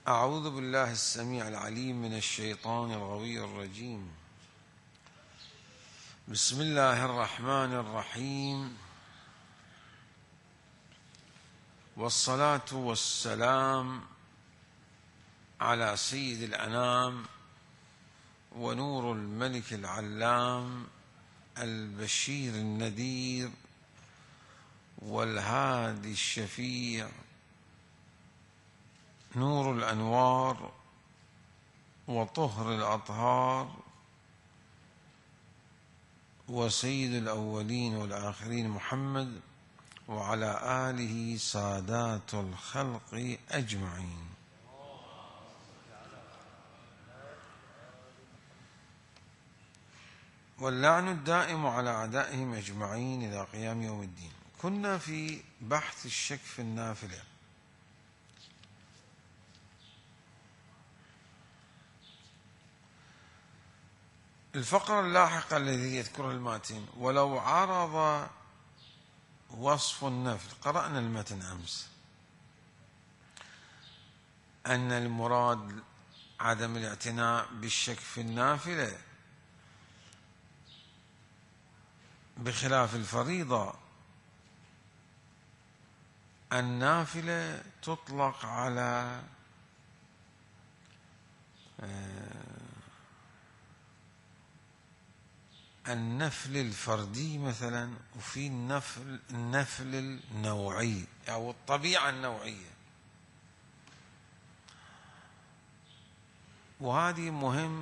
أعوذ بالله السميع العليم من الشيطان الغوي الرجيم. بسم الله الرحمن الرحيم، والصلاة والسلام على سيد الأنام ونور الملك العلام البشير النذير والهادي الشفيع، نور الأنوار وطهر الأطهار وسيد الأولين والآخرين محمد وعلى آله سادات الخلق أجمعين. واللعن الدائم على أعدائهم أجمعين إلى قيام يوم الدين. كنا في بحث الشك في النافلة. الفقرة اللاحقة الذي يذكرها الماتن: ولو عرض وصف النفل. قرأنا المتن أمس أن المراد عدم الاعتناء بالشك في النافلة بخلاف الفريضة. النافلة تطلق على النفل الفردي مثلا، وفي النفل النوعي أو الطبيعة النوعية، وهذه مهم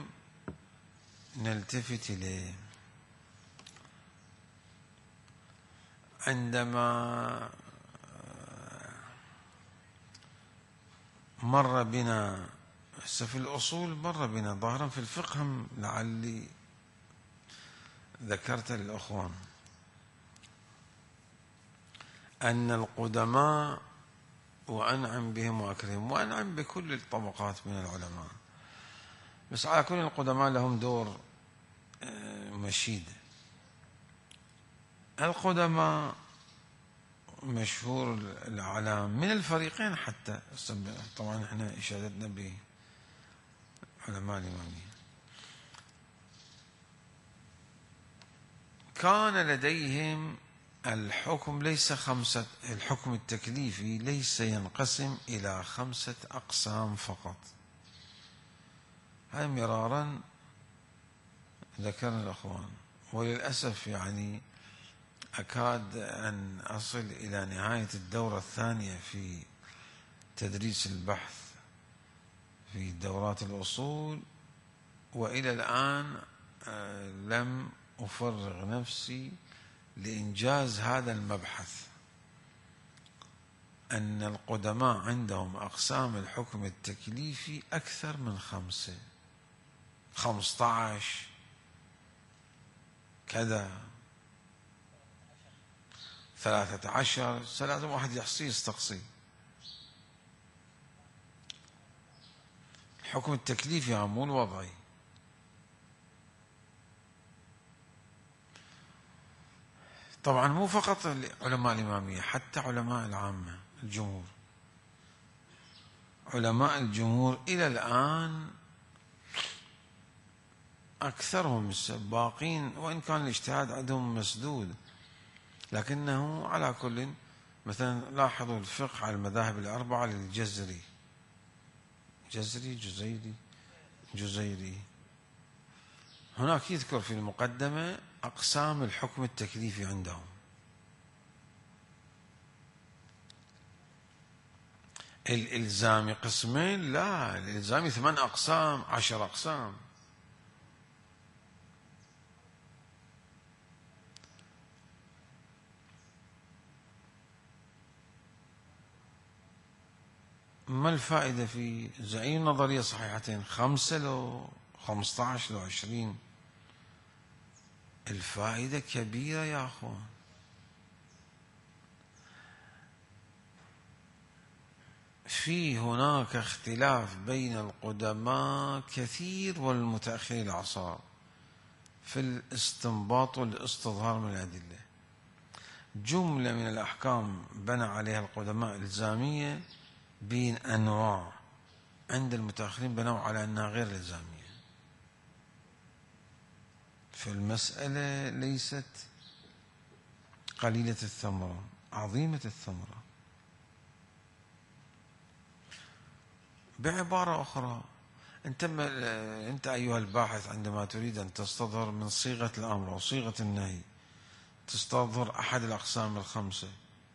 نلتفت إليه. عندما مر بنا في الأصول، مر بنا ظاهرا في الفقه هم لعلي ذكرت للأخوان أن القدماء، وأنعم بهم وأكرمهم وأنعم بكل الطبقات من العلماء، بس على كل القدماء لهم دور مشيد. القدماء مشهور الأعلام من الفريقين، حتى طبعا احنا إشادتنا بعلماء الإمامية. كان لديهم الحكم الحكم التكليفي ليس ينقسم إلى 5 أقسام فقط. هذا مرارا ذكرنا الأخوان، وللأسف يعني أكاد أن أصل إلى نهاية الدورة الثانية في تدريس البحث في دورات الأصول، وإلى الآن لم أفرغ نفسي لإنجاز هذا المبحث، أن القدماء عندهم أقسام الحكم التكليفي أكثر من 5، 15 كذا، 13، لازم واحد يحصي يستقصي. الحكم التكليفي مو الوضعي. طبعا مو فقط علماء الإمامية، حتى علماء العامة الجمهور. علماء الجمهور إلى الآن أكثرهم السباقين، وإن كان الاجتهاد عندهم مسدود، لكنه على كل. مثلا لاحظوا الفقه على المذاهب الأربعة للجزري، جزيري. هناك يذكر في المقدمة أقسام الحكم التكليفي عندهم. الإلزامي قسمين؟ لا، الإلزامي 8 أقسام، 10 أقسام. ما الفائدة في زعيم نظرية صحيحتين 5 لو 15 لو 20؟ الفائدة كبيرة يا أخوان. في هناك اختلاف بين القدماء كثير والمتأخرين الأعصار في الاستنباط والاستظهار من الأدلة. جملة من الأحكام بنى عليها القدماء الإلزامية بين أنواع، عند المتأخرين بنوا على أنها غير إلزامية، فالمسألة ليست قليلة الثمرة، عظيمة الثمرة. بعبارة أخرى، أنت أيها الباحث عندما تريد أن تستظهر من صيغة الأمر أو صيغة النهي، تستظهر أحد الأقسام الخمسة،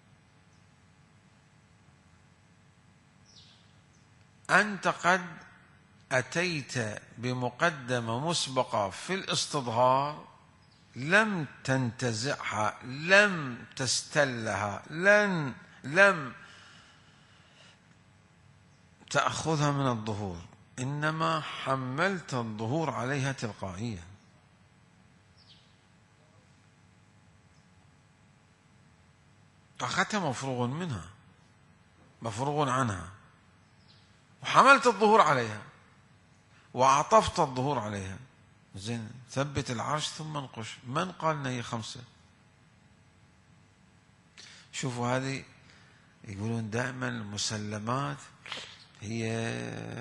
أنت قد أتيت بمقدمة مسبقة في الاستظهار لم تنتزعها، لم تستلها، لم تأخذها من الظهور، إنما حملت الظهور عليها تلقائيا. أخذتها مفروغ منها، مفروغ عنها، وحملت الظهور عليها وعطفت الظهور عليها. زين، ثبت العرش ثم انقش. من قال ان هي خمسة؟ شوفوا، هذه يقولون دائما المسلمات هي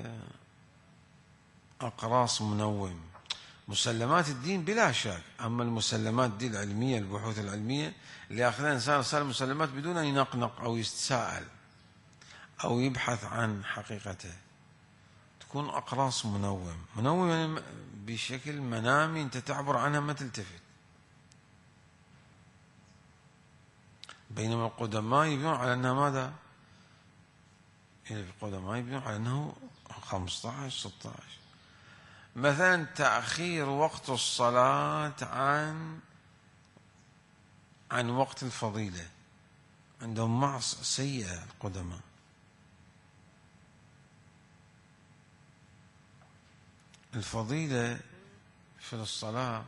أقراص منوم. مسلمات الدين بلا شك، أما المسلمات دي العلمية، البحوث العلمية اللي يأخذها الإنسان صار مسلمات بدون أن ينقنق أو يتساءل أو يبحث عن حقيقته، تكون أقراص منوم يعني بشكل منامي، أنت تعبر عنها ما تلتفت. بينما القدماء يبنون على أنها ماذا؟ القدماء يبنون على أنه 15 16. مثلا تأخير وقت الصلاة عن وقت الفضيلة، عندهم معص سيئة القدماء. الفضيلة في الصلاة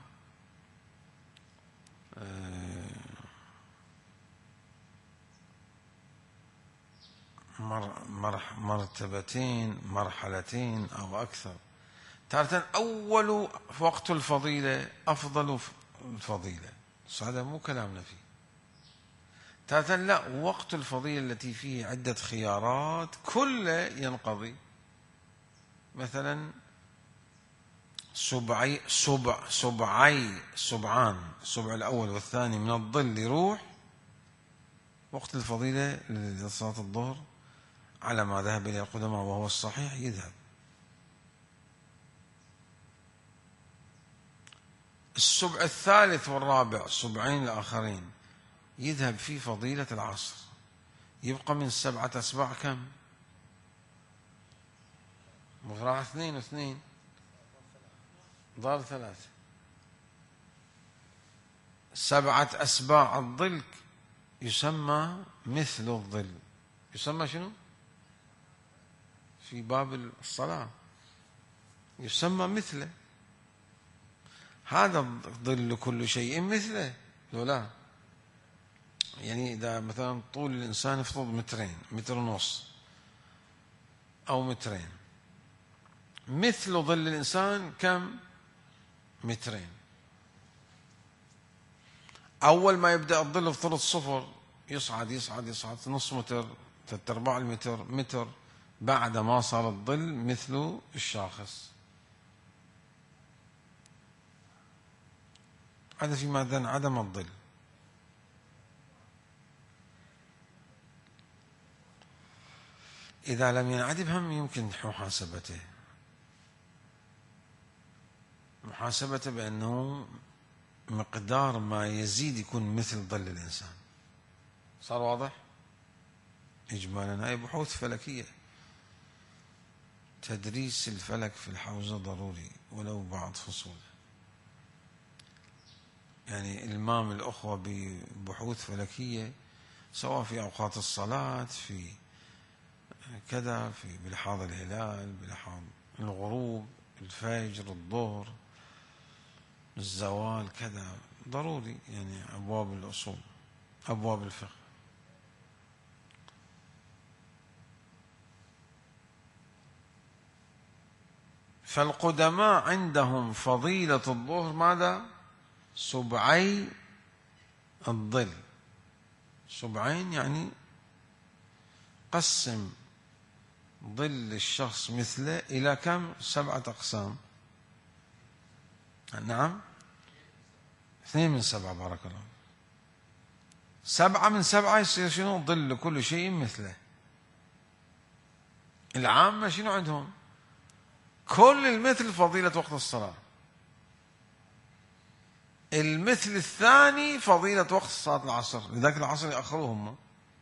مرتبتين، مرحلتين أو أكثر. تارة أول وقت الفضيلة أفضل الفضيلة، هذا مو كلامنا فيه. تارة لا، وقت الفضيلة التي فيه عدة خيارات كله ينقضي. مثلا سبعان، السبع الأول والثاني من الظل يروح، وقت الفضيلة لصلاة الظهر على ما ذهب إلى القدماء وهو الصحيح يذهب. السبع الثالث والرابع، السبعين الآخرين، يذهب في فضيلة العصر. يبقى من 7 أسباع كم؟ مغراء 2 و2 ضار 3، 7 أسباع الظل يسمى مثل الظل. يسمى شنو؟ في باب الصلاة يسمى مثله. هذا الظل كل شيء مثله ولا؟ يعني إذا مثلا طول الإنسان يفرض 2 متر ونص أو 2 متر، مثل ظل الإنسان كم؟ 2 متر. أول ما يبدأ الظل يفترض 0، يصعد يصعد يصعد نص متر، 3/4 المتر، متر، بعد ما صار الظل مثل الشاخص. هذا في ماذا؟ عدم الظل. إذا لم ينعدم هم يمكن محاسبته بأنه مقدار ما يزيد يكون مثل ظل الإنسان. صار واضح؟ إجمالا هاي بحوث فلكية، تدريس الفلك في الحوزة ضروري ولو بعض فصول. يعني إلمام الأخوة ببحوث فلكية سواء في أوقات الصلاة، في كذا، في بلحاظ الهلال، بلحاظ الغروب، الفجر، الظهر، الزوال، كذا ضروري. يعني أبواب الأصول، أبواب الفقه. فالقدماء عندهم فضيلة الظهر ماذا؟ سبعي ظل الشخص مثله إلى كم؟ 7 أقسام. نعم، 2 من 7. بارك الله. 7 من 7 يصير شنو؟ ظل كل شيء مثله. العامة شنو عندهم؟ كل المثل فضيلة وقت الصلاة. المثل الثاني فضيلة وقت صلاة العصر، لذلك العصر يأخروهم.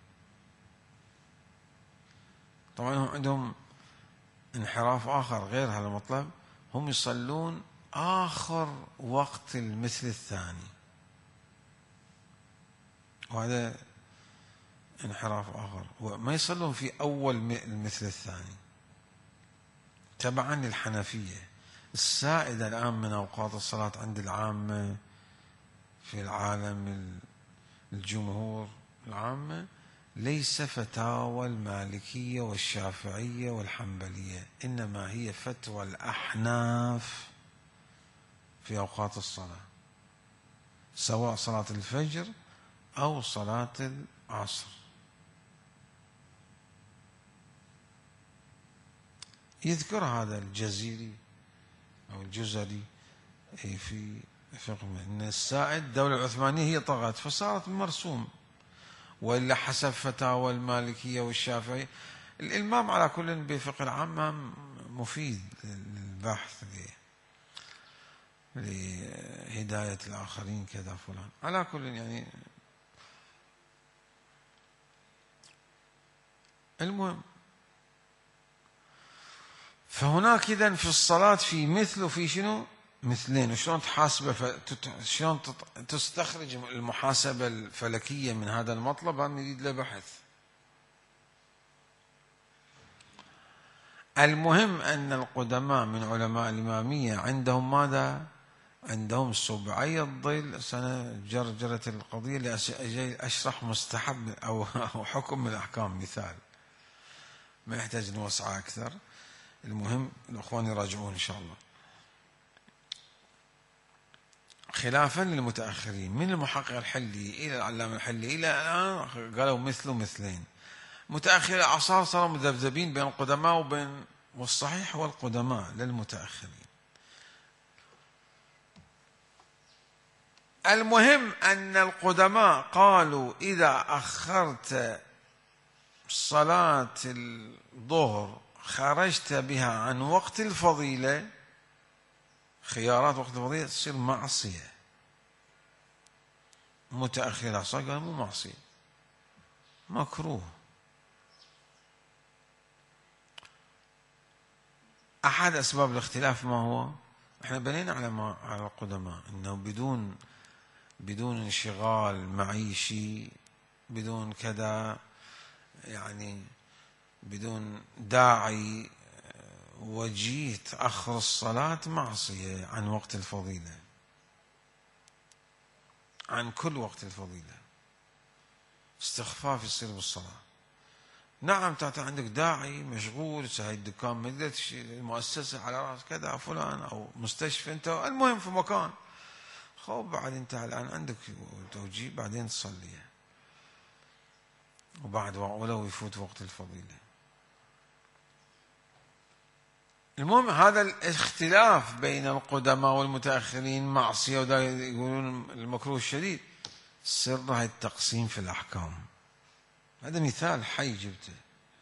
طبعا هم عندهم انحراف آخر غير هذا المطلب، هم يصلون آخر وقت المثل الثاني، وهذا انحراف آخر، وما يصلون في أول المثل الثاني تبعا للحنفية. السائدة الآن من أوقات الصلاة عند العامة في العالم، الجمهور العامة، ليس فتاوى المالكية والشافعية والحنبلية، إنما هي فتوى الأحناف في أوقات الصلاة، سواء صلاة الفجر أو صلاة العصر. يذكر هذا الجزيري أو الجزري في فقه أن السائد الدولة العثمانية هي طغت فصارت مرسوم، وإلا حسب فتاوى المالكية والشافعية. الإلمام على كل بفقه العامة مفيد للبحث لهداية الآخرين كذا فلان. على كل يعني المهم، فهناك إذن في الصلاة في مثل وفي شنو؟ مثلين. وشلون تحاسبه؟ شلون تستخرج المحاسبة الفلكية من هذا المطلب؟ هذا يريد له بحث. المهم أن القدماء من علماء الإمامية عندهم ماذا؟ عندهم سبعي الظل. سنة جرجرة القضية لأجي أشرح مستحب أو حكم من الأحكام، مثال ما يحتاج نوسعه أكثر. المهم الأخوان يراجعون إن شاء الله. خلافا للمتأخرين من المحقق الحلي إلى العلامة الحلي إلى الآن قالوا مثله مثلين. متأخر الأعصار صاروا مذبذبين بين القدماء وبين، والصحيح هو القدماء للمتأخرين. المهم أن القدماء قالوا إذا أخرت صلاة الظهر خرجت بها عن وقت الفضيلة، خيارات وقت الفضيلة، تصير معصية. متأخر الأعصار قالوا مو معصية، مكروه. أحد أسباب الاختلاف ما هو؟ احنا بنينا على القدماء انه بدون انشغال معيشي، بدون كذا، يعني بدون داعي وجيه تأخر الصلاة معصية عن وقت الفضيلة، عن كل وقت الفضيلة، استخفاف يصير بالصلاة. نعم تعطي عندك داعي مشغول، ساعد الدكان ما المؤسسة على راس كذا فلان أو مستشفى، أنت المهم في مكان، خو بعد أنت الآن عندك توجيه بعدين تصليها، وبعد ولو يفوت وقت الفضيلة. المهم هذا الاختلاف بين القدماء والمتأخرين معصية، وده يقولون المكروه الشديد، سر هاي التقسيم في الأحكام. هذا مثال حي جبته.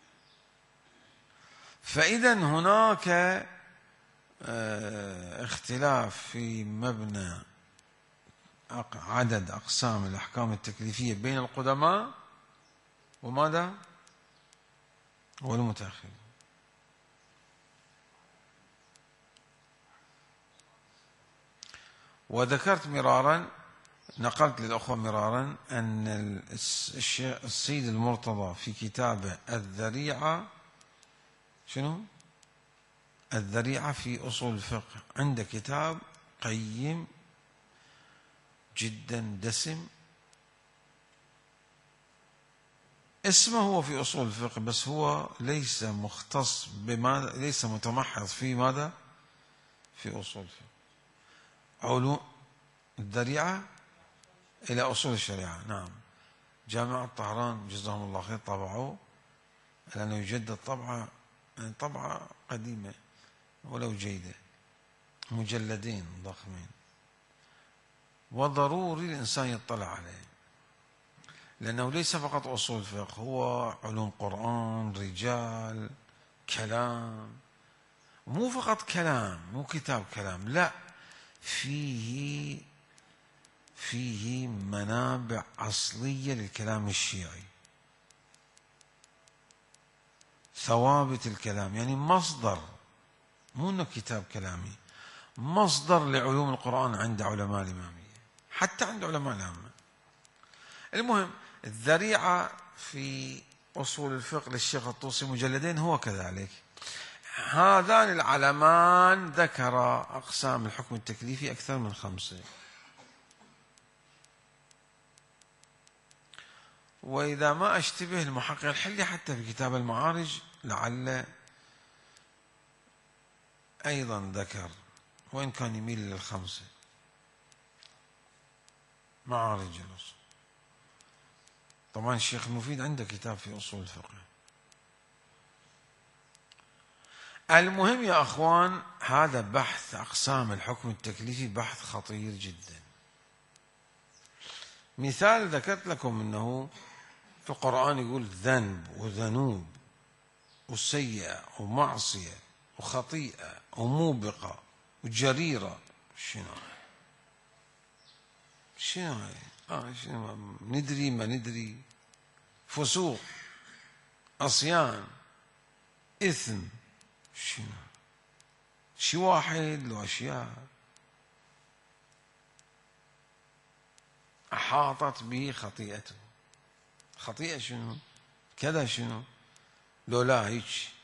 فإذا هناك اختلاف في مبنى عدد أقسام الأحكام التكليفية بين القدماء وماذا؟ والمتأخرين. وذكرت مرارا، نقلت للأخوة مرارا أن السيد المرتضى في كتابه الذريعة، شنو؟ الذريعة في أصول الفقه، عنده كتاب قيم جدا دسم، اسمه هو في أصول الفقه، بس هو ليس مختص بماذا، ليس متمحض في ماذا؟ في أصول الفقه. علوم الذريعة إلى أصول الشريعة. نعم، جامعة طهران جزاهم الله خير طبعوه، لأنه يجدد طبعه طبعة قديمة ولو جيدة، مجلدين ضخمين، وضروري الإنسان يطلع عليه، لأنه ليس فقط أصول فقه، هو علوم قرآن، رجال، كلام، مو فقط كلام، مو كتاب كلام، لا، فيه منابع أصلية للكلام الشيعي، ثوابت الكلام، يعني مصدر، مو انه كتاب كلامي، مصدر لعلوم القرآن عند علماء الإمامية، حتى عند علماء العامة. المهم، الذريعة في أصول الفقه للشيخ الطوسي مجلدين هو كذلك. هذان العلمان ذكر أقسام الحكم التكليفي أكثر من 5. وإذا ما أشتبه المحقق الحلي حتى في كتاب المعارج لعل أيضا ذكر، وإن كان يميل لل5 معارج الأصول. طبعا الشيخ المفيد عنده كتاب في أصول الفقه. المهم يا أخوان، هذا بحث أقسام الحكم التكليفي بحث خطير جدا. مثال ذكرت لكم أنه في القرآن يقول ذنب وذنوب وسيئة ومعصية وخطيئة وموبقة وجريرة. شنو ندري ما ندري، فسوق، عصيان، إثم، شي واحد لو أشياء أحاطت به خطيئته. خطيئة شنو؟ كذا شنو؟ لو لا هيك.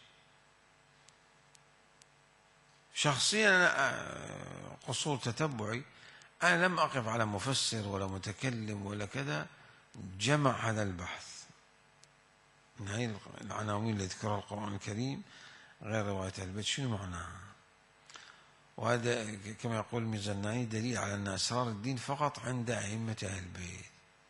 شخصيا قصور تتبعي أنا لم أقف على مفسر ولا متكلم ولا كذا جمع هذا البحث من هاي العناوين اللي يذكرها القرآن الكريم غير رواية البيت، شنو معناها؟ وهذا كما يقول الميزاني دليل على أن أسرار الدين فقط عند أئمة أهل البيت.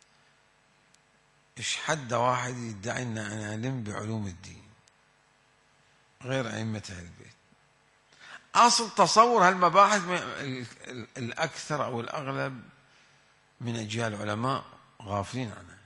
إيش حد واحد يدعي أن أنا أعلم بعلوم الدين غير أئمة أهل البيت؟ أصل تصور هالمباحث الأكثر أو الأغلب من أجيال العلماء غافلين عنها،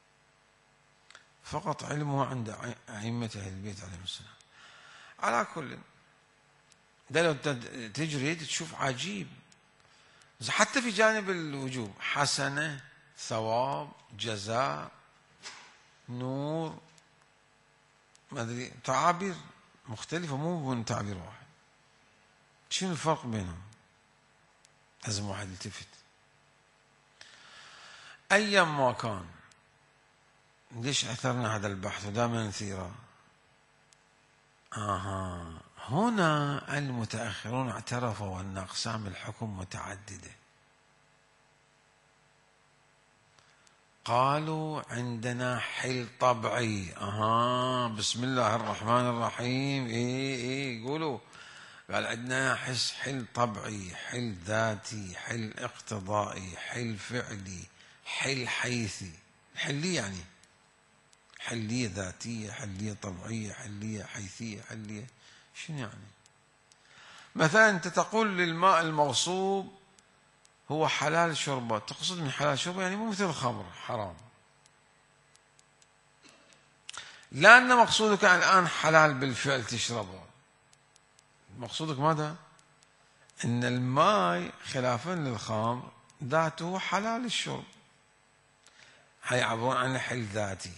فقط علمه عند أئمة أهل البيت عليهم السلام. على كل ده لو تجري تشوف عجيب، حتى في جانب الوجوب، حسنة، ثواب، جزاء، نور، ما أدري، تعابير مختلفة، مو من تعبير واحد. شنو الفرق بينهم؟ لازم واحد يلتفت. أيام ما كان، ليش أثرنا هذا البحث ودائما نثيره؟ هنا المتأخرون اعترفوا أن أقسام الحكم متعددة. قالوا عندنا حل طبعي. بسم الله الرحمن الرحيم. يقولوا قال عندنا حل طبعي، حل ذاتي، حل اقتضائي، حل فعلي، حل حيثي. حلية يعني حلية ذاتية، حلية طبيعية، حلية حيثية، حلية شنو يعني؟ مثلا أنت تقول للماء المغصوب هو حلال شربه، تقصد من حلال شربه يعني مو مثل الخمر حرام، لأن مقصودك الآن حلال بالفعل تشربه. مقصودك ماذا؟ إن الماء خلافا للخمر ذاته حلال الشرب، هي عبارة عن حل ذاتي.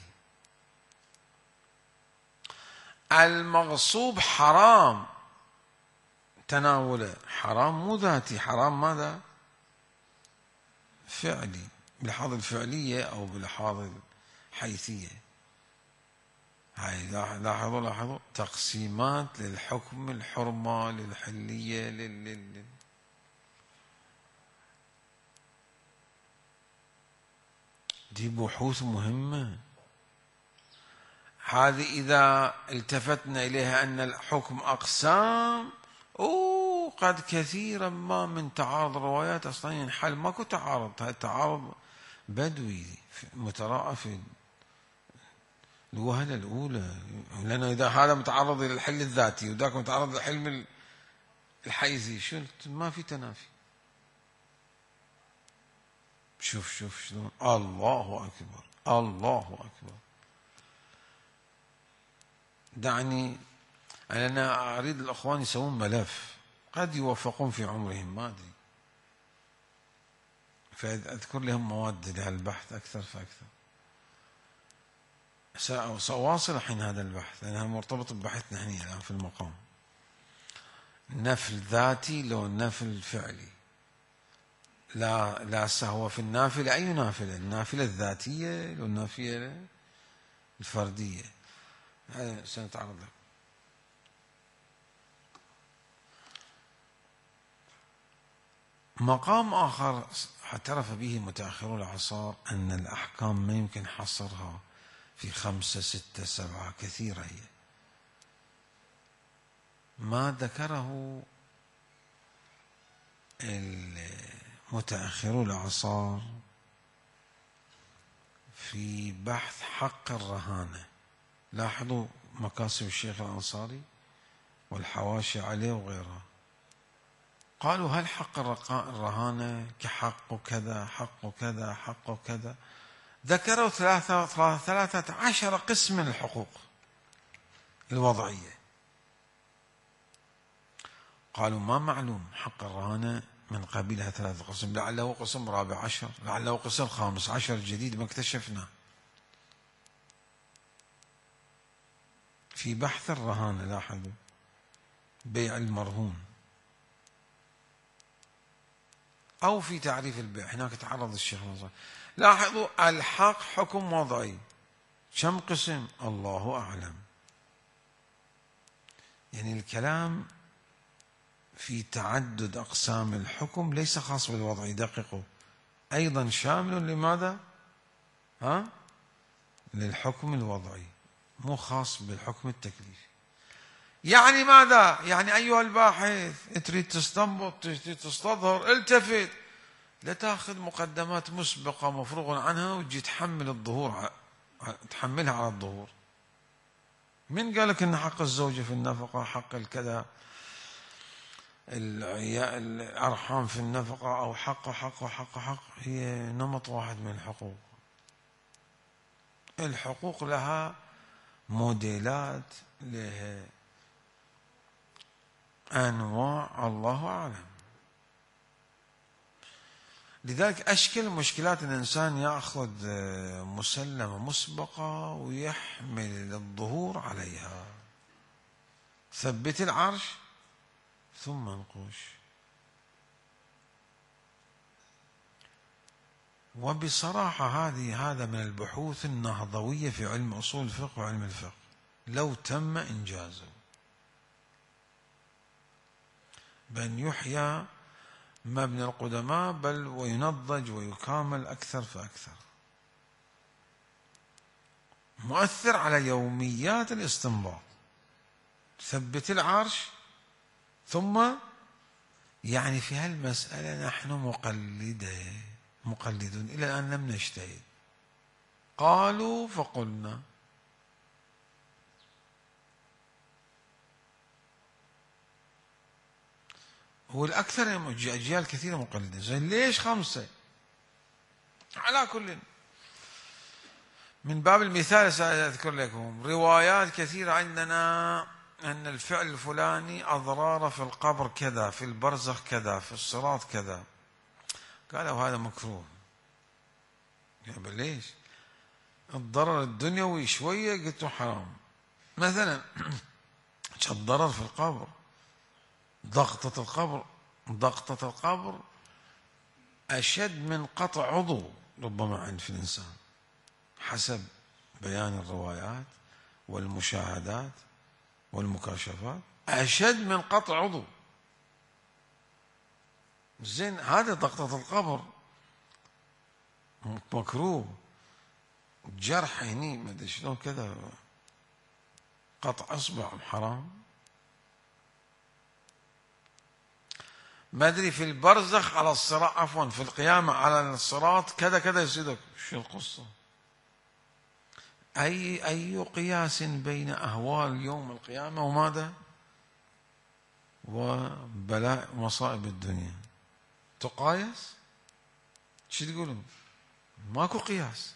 المغصوب حرام تناوله، حرام مو ذاتي، حرام ماذا؟ فعلي، بلحاظ الفعلية أو بلحاظ الحيثية. هاي لاحظوا تقسيمات للحكم، الحرمة، للحلية، دي بحوث مهمة. هذه إذا التفتنا إليها أن الحكم أقسام، قد كثيرا ما من تعارض الروايات أصلا ينحل. ماكو تعارض، هذا تعارض بدوي متراءى في الوهلة الأولى، لأن إذا هذا متعرض إلى الحل الذاتي وذاك متعرض للحلم الحيزي ما في تنافي. شوف شلون، الله أكبر الله أكبر. دعني أنا أريد الأخوان يسوون ملف، قد يوفقون في عمرهم ما أدري، فأذكر لهم مواد لهالبحث أكثر فأكثر. سأواصل الحين هذا البحث لأنها مرتبط ببحثنا هنا الآن في المقام. نفل ذاتي لو نفل فعلي، لا سهو في النافلة. أي نافلة؟ النافلة الذاتية لو النافلة الفردية، هذا سنتعرض له. مقام آخر اعترف به متأخرو الأعصار أن الأحكام ما يمكن حصرها في 5 6 7، كثيرة هي. ما ذكره متأخرو الأعصار في بحث حق الرهانة. لاحظوا مكاسب الشيخ الأنصاري والحواشي عليه وغيره. قالوا هل حق الرهانة كحق كذا حق كذا حق كذا؟ ذكروا 13 قسم من الحقوق الوضعية. قالوا ما معلوم حق الرهانة من قبيلها 3 قسم، لعله قسم 14، لعله قسم 15 جديد ما اكتشفنا. في بحث الرهانة لاحظوا بيع المرهون، أو في تعريف البيع هناك تعرض الشيخ الأنصاري. لاحظوا الحق حكم وضعي، كم قسم؟ الله أعلم. يعني الكلام في تعدد أقسام الحكم ليس خاص بالوضعي، دققوا، أيضا شامل لماذا؟ للحكم الوضعي، مو خاص بالحكم التكليفي. يعني ماذا؟ يعني أيها الباحث تريد تستنبط، تريد تستظهر، التفت، لا تأخذ مقدمات مسبقة مفروغ عنها وتجي تحملها على الظهور. من قالك أن حق الزوجة في النفقة، حق الكذا، الأرحام في النفقة، أو حق هي نمط واحد من الحقوق. الحقوق لها موديلات، لها أنواع، الله أعلم. لذلك أشكل مشكلات الإنسان يأخذ مسلمة مسبقة ويحمل الظهور عليها. ثبت العرش ثم انقش. وبصراحة هذا من البحوث النهضوية في علم أصول الفقه وعلم الفقه لو تم إنجازه، بأن يحيى مبنى القدماء بل وينضج ويكامل أكثر فأكثر، مؤثر على يوميات الاستنباط. ثبت العرش ثم، يعني في هالمسألة نحن مقلدون إلى الآن لم نجتهد. قالوا فقلنا. هو الأكثر أجيال كثيرة مقلدة، زين ليش 5؟ على كل، من باب المثال سأذكر لكم روايات كثيرة عندنا أن الفعل الفلاني أضرار في القبر كذا، في البرزخ كذا، في الصراط كذا. قالوا هذا مكروه. يعني ليش؟ الضرر الدنيوي شوية، قلت حرام. مثلا الضرر في القبر، ضغطة القبر أشد من قطع عضو ربما عند في الإنسان حسب بيان الروايات والمشاهدات والمكاشفات، أشد من قطع عضو. زين هذا ضغطة القبر مكروه، جرح هني ما ادري شلون كذا، قطع اصبع حرام. ما ادري في البرزخ على الصراط، عفوا في القيامة على الصراط كذا كذا يصيدك. شو القصة؟ أي قياس بين أهوال يوم القيامة وماذا؟ وبلاء مصائب الدنيا تقايس؟ شو تقولون؟ ماكو قياس.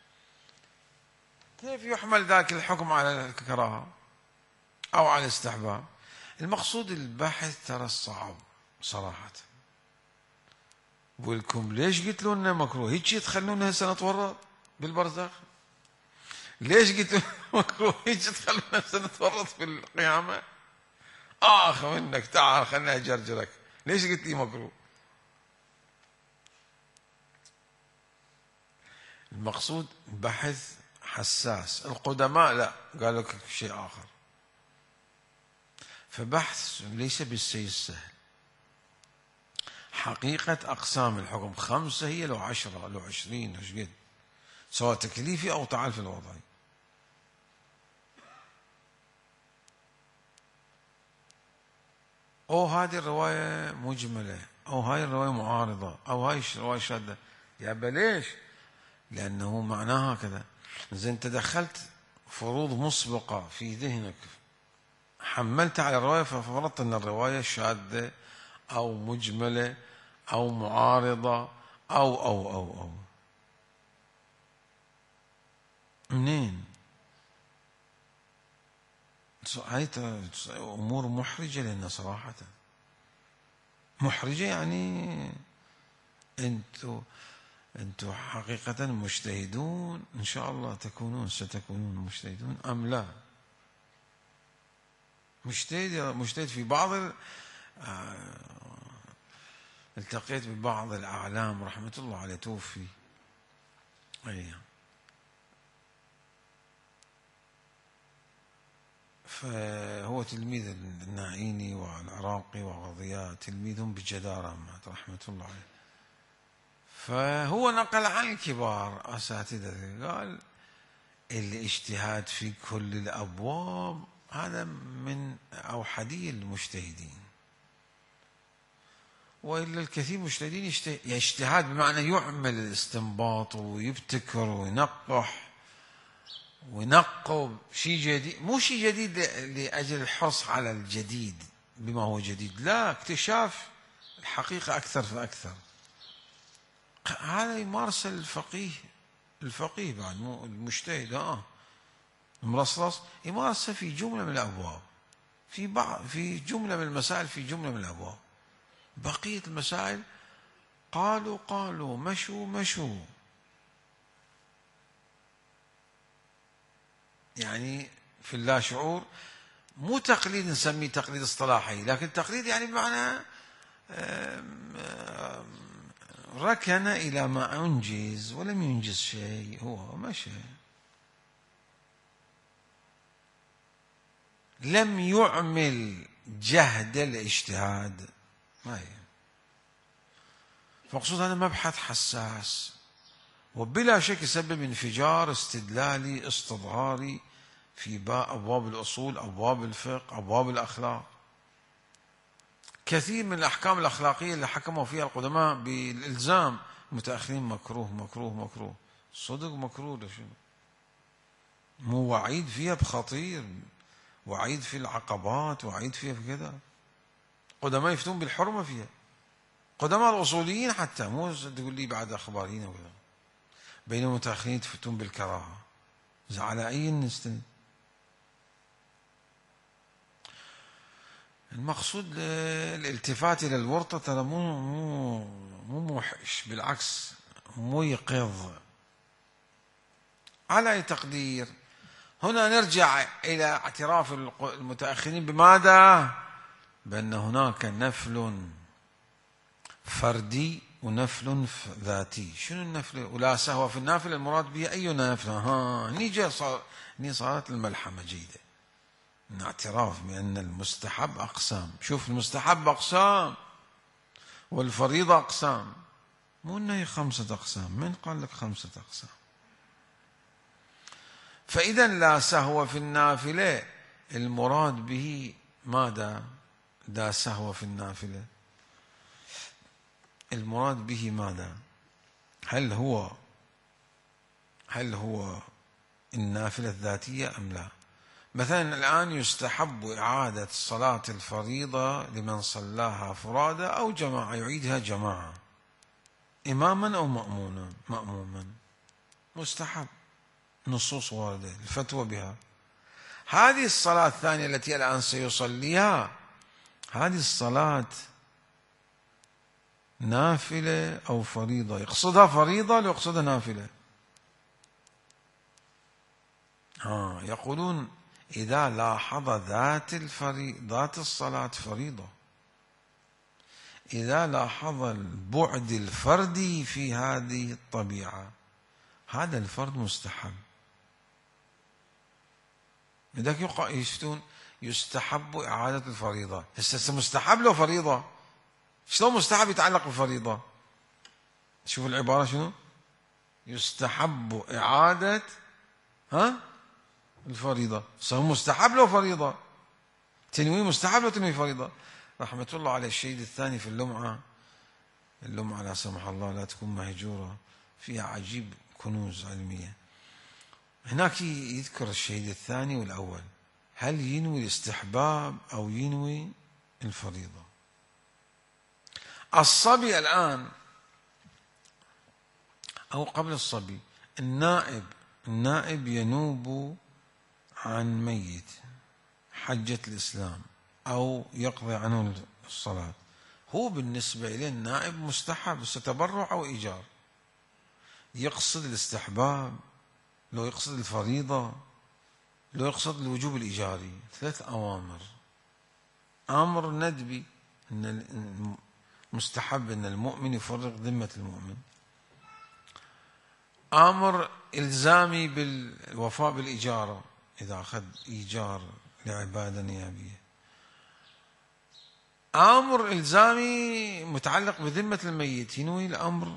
كيف يحمل ذاك الحكم على الكراهة أو على الاستحباب؟ المقصود البحث ترى الصعب صراحة. ولكم ليش قلت لنا مكروه؟ هيك تخلونا هسه نتورط بالبرزخ؟ ليش قلت لنا مكروه؟ هيك تخلونا هسه نتورط في القيامة؟ آخ منك، تعال خليني أجرجرك. ليش قلت لي مكروه؟ المقصود بحث حساس. القدماء لا، قالوا لك شيء آخر. فبحث ليس بالشيء السهل. حقيقة أقسام الحكم 5 هي، لو 10 لو 20 لو شقد، سواء تكليفي أو تعال في الوضعي. أو هذه الرواية مجملة، أو هاي الرواية معارضة، أو هاي الرواية شاذة. يا بليش؟ لأنه معناها كذا. إذا أنت دخلت فروض مسبقة في ذهنك، حملت على الرواية، ففرضت أن الرواية شاذة أو مجملة أو معارضة أو منين؟ هاي أمور محرجة لنا صراحة، محرجة. يعني أنتوا حقيقة مجتهدون، إن شاء الله ستكونون مجتهدون أم لا؟ مجتهد في بعض التقيت ببعض الأعلام رحمة الله عليه، توفي. فهو تلميذ الناعيني والعراقي وغضياء، تلميذهم بجدارة، مات رحمة الله عليه. فهو نقل عن الكبار أساتذته، قال الاجتهاد في كل الأبواب هذا من أوحدي المجتهدين، وإلا الكثير مجتهدين اجتهاد بمعنى يعمل الاستنباط ويبتكر وينقح وينقب شيء جديد، مو شيء جديد لأجل الحرص على الجديد بما هو جديد، لا، اكتشاف الحقيقة أكثر فأكثر. هذا يمارس الفقيه بعد، مو المجتهد المرصرص، يمارسه في جملة من الأبواب، في جملة من المسائل، في جملة من الأبواب. بقية المسائل قالوا مشوا. يعني في اللاشعور، مو تقليد نسميه تقليد اصطلاحي، لكن تقليد يعني بمعنى ركن إلى ما أنجز ولم ينجز شيء، هو مشى، لم يعمل جهد الاجتهاد. ما هي مقصود. هذا مبحث حساس، وبلا شك يسبب انفجار استدلالي استظهاري في أبواب الأصول، أبواب الفقه، أبواب الأخلاق. كثير من الأحكام الأخلاقية اللي حكموا فيها القدماء بالإلزام، متأخرين مكروه. صدق مكروه لشنو؟ مو وعيد فيها بخطير، وعيد في العقبات، وعيد فيها بكذا. قدماء يفتون بالحرمة فيها، قدماء الأصوليين حتى، مو تقول لي بعد أخباريين وكذا. بين المتأخرين يفتون بالكراهة. على أي نستند؟ المقصود الالتفات إلى الورطة ترى مو موحش، بالعكس ميقظ. على أي تقدير؟ هنا نرجع إلى اعتراف المتأخرين بماذا؟ بأن هناك نفل فردي ونفل ذاتي. شنو النفل؟ ولا سهو في النافل، المراد به أي نافل؟ ني صارت الملحمة جيدة، اعتراف بأن المستحب أقسام. شوف، المستحب أقسام والفريضة أقسام، مو أنه 5 أقسام. من قال لك 5 أقسام؟ فإذا لا سهو في النافلة، المراد به ماذا؟ لا سهو في النافلة المراد به ماذا؟ هل هو النافلة الذاتية أم لا. مثلا الآن يستحب إعادة صلاة الفريضة لمن صلاها فرادى أو جماعة، يعيدها جماعة إماما أو مأموما، مستحب، نصوص واردة الفتوى بها. هذه الصلاة الثانية التي الآن سيصليها، هذه الصلاة نافلة أو فريضة؟ يقصدها فريضة ولا يقصدها نافلة؟ يقولون إذا لاحظ ذات الصلاة فريضة، إذا لاحظ البعد الفردي في هذه الطبيعة، هذا الفرد مستحب. لذلك يفتون يستحب إعادة الفريضة. مستحب له فريضة، شلون مستحب يتعلق بالفريضة؟ شوف العبارة شنو؟ يستحب إعادة الفريضة، صار مستحب له فريضة، تنوي مستحب له تنوي فريضة. رحمة الله على الشهيد الثاني في اللمعة لا سمح الله لا تكون مهجورة، فيها عجيب كنوز علمية. هناك يذكر الشهيد الثاني والأول، هل ينوي الاستحباب أو ينوي الفريضة؟ الصبي الآن أو قبل الصبي، النائب ينوب عن ميت حجة الإسلام أو يقضي عنه الصلاة، هو بالنسبة إليه النائب مستحب، ستبرع أو إيجار. يقصد الاستحباب، لو يقصد الفريضة، لو يقصد الوجوب الإيجاري. 3 أوامر. أمر ندبي، أن مستحب أن المؤمن يفرغ ذمة المؤمن. أمر إلزامي بالوفاء بالإجارة إذا أخذ إيجار لعبادة نيابية. أمر إلزامي متعلق بذمة الميت، ينوي الأمر،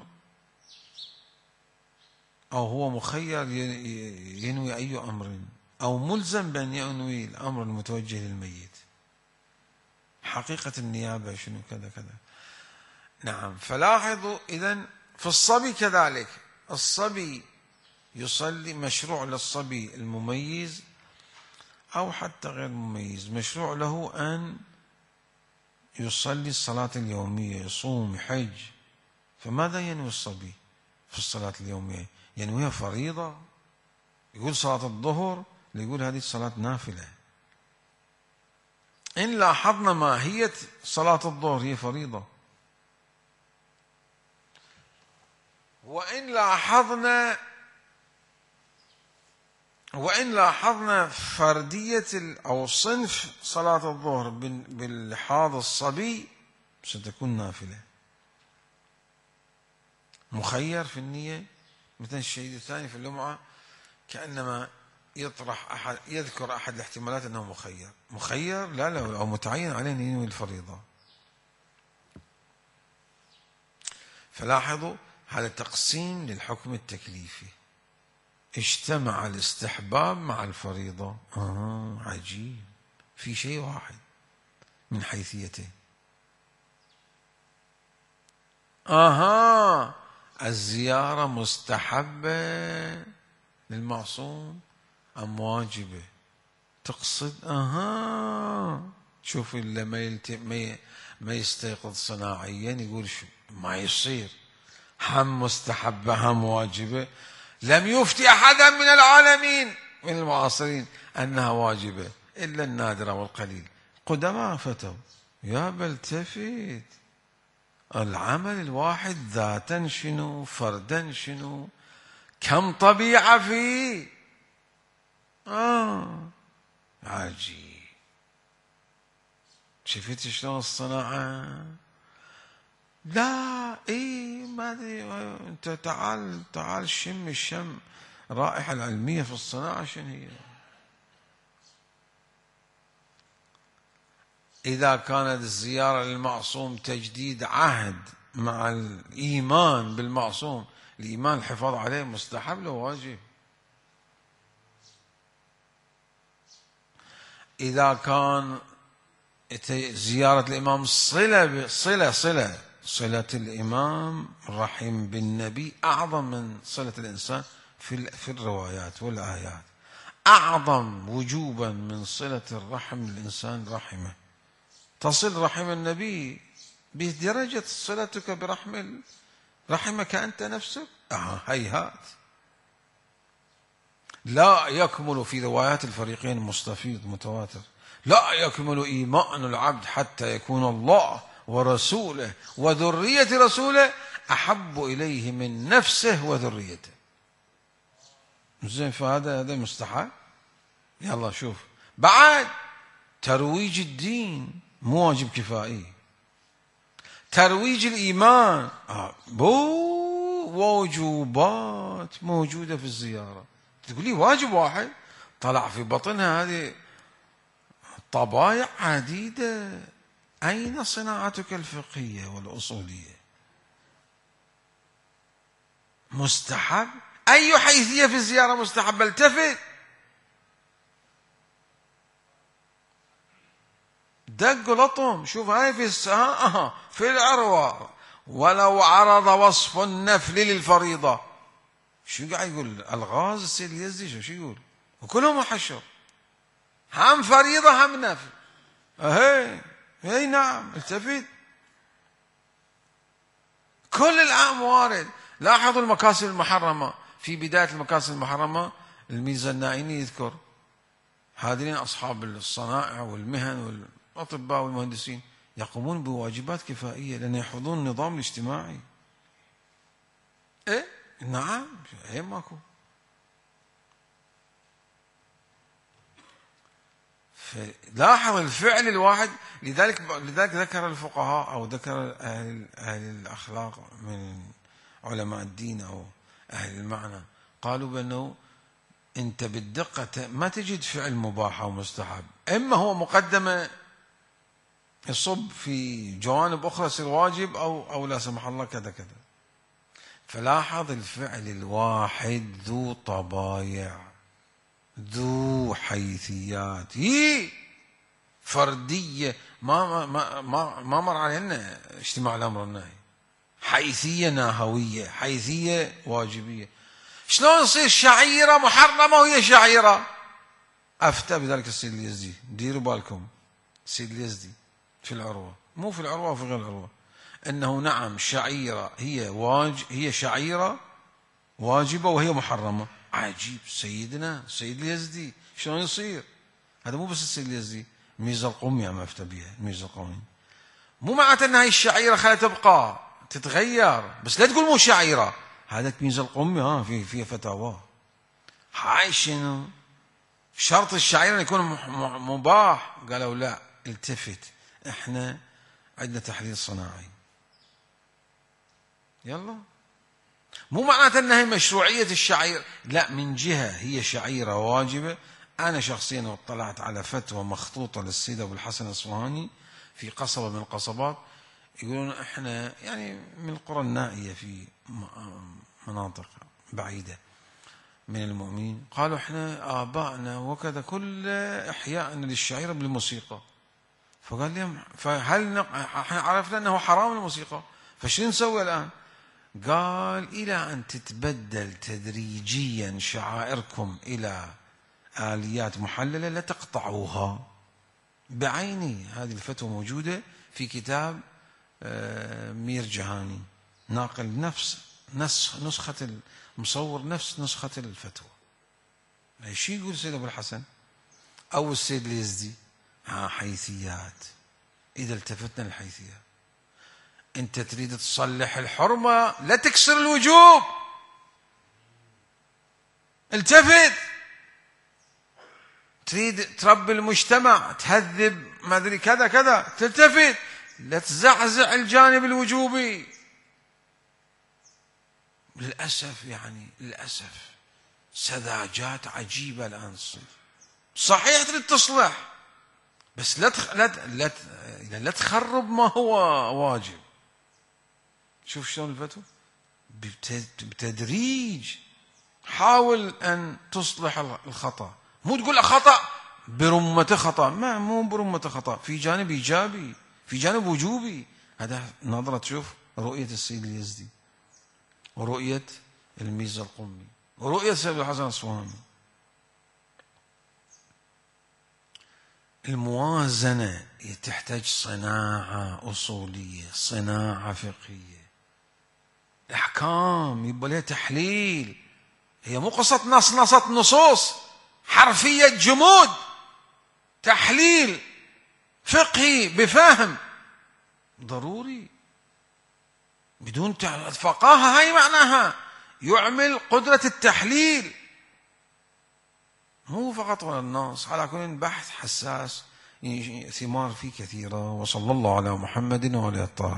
أو هو مخير ينوي أي أمر، أو ملزم بأن ينوي الأمر المتوجه للميت. حقيقة النيابة شنو كذا كذا. نعم. فلاحظوا إذن في الصبي كذلك، الصبي يصلي، مشروع للصبي المميز أو حتى غير مميز، مشروع له أن يصلي الصلاة اليومية، يصوم، يحج. فماذا ينوي الصبي في الصلاة اليومية؟ ينويها فريضة، يقول صلاة الظهر، يقول هذه الصلاة نافلة. إن لاحظنا ماهية صلاة الظهر هي فريضة، وإن لاحظنا فردية أو صنف صلاة الظهر باللحاظ الصبي ستكون نافلة. مخير في النية، مثل الشهيد الثاني في اللمعة كأنما يذكر أحد الاحتمالات أنه مخير لا أو متعين عليه أن ينوي الفريضة. فلاحظوا هذا تقسيم للحكم التكليفي، اجتمع الاستحباب مع الفريضة. عجيب، في شيء واحد من حيثيته. الزيارة مستحبة للمعصوم أم واجبة؟ تقصد شوف اللي ما يستيقظ صناعيا يقول شو ما يصير، هم مستحبة هم واجبة. لم يفتي أحدا من العالمين من المعاصرين أنها واجبة إلا النادرة والقليل. قدماء فتوا، يا بل تفت العمل الواحد ذاتا شنو، فردا شنو، كم طبيعة فيه. عجيب. شفت شلون الصناعة؟ لا ما ادري، انت تعال الشم الرائحة العلمية في الصناعة شنو هي؟ إذا كانت الزيارة للمعصوم تجديد عهد مع الإيمان بالمعصوم، الإيمان الحفاظ عليه، مستحب له واجب. إذا كان زيارة الإمام صلة الإمام الرحيم بالنبي أعظم من صلة الإنسان في الروايات والآيات. أعظم وجوبا من صلة الرحم الإنسان رحمه. تصل رحم النبي بدرجة صلتك رحمك أنت نفسك؟ هيهات. لا يكمل في روايات الفريقين مستفيض متواتر، لا يكمل إيمان العبد حتى يكون الله ورسوله وذرية رسوله أحب إليه من نفسه وذريته. زين، فهذا مستحيل. يلا شوف بعد ترويج الدين مو واجب كفائي، ترويج الإيمان وجوبات موجودة في الزيارة. تقول لي واجب واحد طلع في بطنها هذه طبايع عديدة، أين صناعتك الفقهية والأصولية؟ مستحب؟ أي حيثية في الزيارة مستحب؟ التفت دق لطم، شوف هاي في في العروة ولو عرض وصف النفل للفريضة. شو قاعد يقول؟ الغاز السيد اليزدي شو يقول؟ وكلهم حشر، هم فريضة هم نفل. اي نعم، التفت كل العام وارد. لاحظوا المكاسب المحرمة، في بداية المكاسب المحرمة الميزة النائني يذكر هذين أصحاب الصنائع والمهن والأطباء والمهندسين يقومون بواجبات كفائية لأن يحفظون النظام الاجتماعي. نعم، ماكو. لاحظ الفعل الواحد. لذلك ذكر الفقهاء أو ذكر أهل الأخلاق من علماء الدين أو أهل المعنى، قالوا بأنه أنت بالدقة ما تجد فعل مباح أو مستحب، إما هو مقدمة يصب في جوانب أخرى يصير واجب أو لا سمح الله كذا كذا. فلاحظ الفعل الواحد ذو طبايع، ذو حيثيات، هي فردية ما مر علينا اجتماع الأمر والنهي. حيثية نهوية، حيثية واجبية. شلون يصير شعيرة محرمة وهي شعيرة؟ أفتى بذلك السيد اليزدي. ديروا بالكم، السيد اليزدي في العروة، مو في العروة وفي غير العروة، أنه نعم شعيرة هي شعيرة واجبة وهي محرمة. عجيب، سيدنا السيد اليزدي شلون يصير؟ هذا مو بس السيد اليزدي، الميزة القومي عم أفتى بها. الميزة القومي مو معناته أن هاي الشعيرة خلها تبقى تتغير، بس لا تقول مو شعيرة. هذا ميزة القومي في فتاواه. هاي شنو شرط الشعيرة أن يكون مباح؟ قالوا لا، التفت، احنا عندنا تحليل صناعي. يلا، مو معناته أنها مشروعية الشعير، لا، من جهة هي شعيرة واجبة. أنا شخصيا اطلعت على فتوى مخطوطة للسيد أبو الحسن الأصفهاني في قصبة من القصبات، يقولون احنا يعني من القرى النائية في مناطق بعيدة من المؤمنين، قالوا احنا آبائنا وكذا كل إحياءنا للشعيرة بالموسيقى. فقال لهم فهل احنا عرفنا أنه حرام الموسيقى، فشو نسوي الآن؟ قال إلى أن تتبدل تدريجيا شعائركم إلى آليات محللة لا تقطعوها بعيني. هذه الفتوى موجودة في كتاب مير جهاني، ناقل نفس نسخة مصور نفس نسخة الفتوى. شو يقول السيد أبو الحسن أو السيد اليزدي؟ حيثيات. إذا التفتنا للحيثيات، أنت تريد تصلح الحرمة لا تكسر الوجوب. التفت، تريد تربي المجتمع، تهذب ما أدري كذا كذا، تلتفت، لا تزعزع الجانب الوجوبي. للأسف للأسف سذاجات عجيبة الآن تصير. صحيح تريد تصلح، بس لا تخرب ما هو واجب. شوف شلون الفتوى بتدريج. حاول أن تصلح الخطأ، مو تقول خطأ برمته خطأ، ما مو برمته خطأ، في جانب إيجابي، في جانب وجوبي. هذا نظرة شوف رؤية السيد اليزدي ورؤية الميزة القومي ورؤية السيد الحسن الأصفهاني. الموازنة تحتاج صناعة أصولية، صناعة فقهية. الأحكام يبقى لها تحليل، هي مو قصة نصنصة نصوص حرفية جمود، تحليل فقهي بفهم ضروري. بدون فقاهة هاي معناها يعمل قدرة التحليل، مو فقط على النص. على كل بحث حساس، ثمار فيه كثيرة. وصلى الله على محمد وعلى الطاهرين.